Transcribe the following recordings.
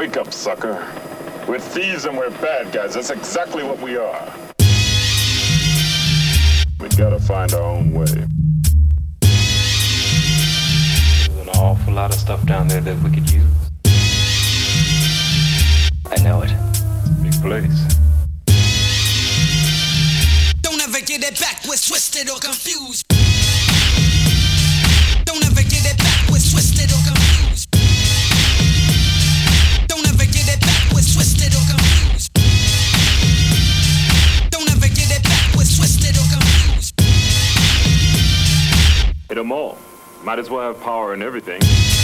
Wake up, sucker. We're thieves and we're bad guys. That's exactly what we are. We gotta find our own way. There's an awful lot of stuff down there that we could use. I know it. Big place. Don't ever get it backwards, twisted or confused. Don't ever get it backwards, twisted or confused. Don't ever get it backwards, twisted or confused. Don't ever get it backwards, twisted or confused. Hit 'em all. Might as well have power and everything.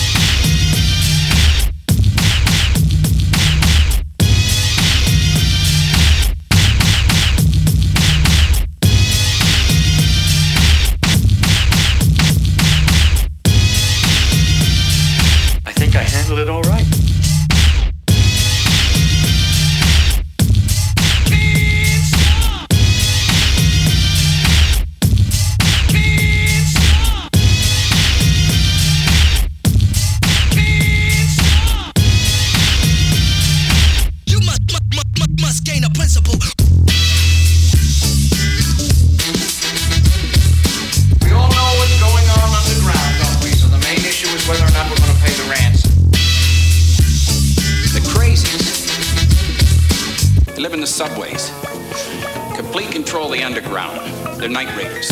I think I handled it all right. You must gain a principle. We all know what's going on underground, don't we? So the main issue is whether or not we're going to pay the ransom. The crazies live in the subways. Complete control of the underground. They're night raiders.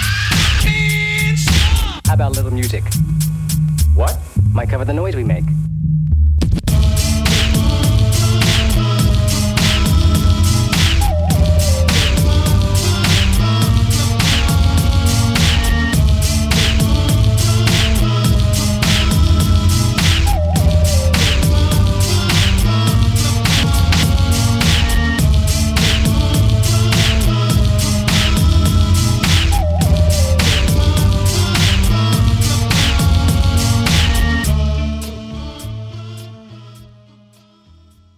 How about a little music? What? Might cover the noise we make.